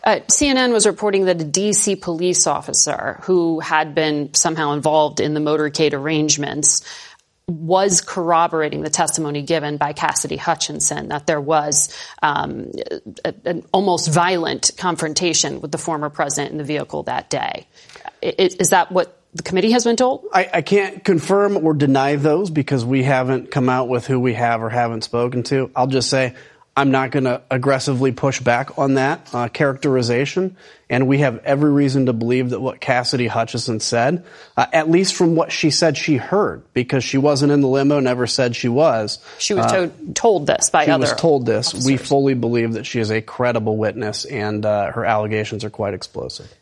CNN was reporting that a D.C. police officer who had been somehow involved in the motorcade arrangements was corroborating the testimony given by Cassidy Hutchinson, that there was an almost violent confrontation with the former president in the vehicle that day. Is that what the committee has been told? I can't confirm or deny those because we haven't come out with who we have or haven't spoken to. I'll just say I'm not going to aggressively push back on that characterization. And we have every reason to believe that what Cassidy Hutchinson said, at least from what she said she heard, because she wasn't in the limo, never said she was. She was told this by other She was told this. officers. We fully believe that she is a credible witness, and her allegations are quite explosive.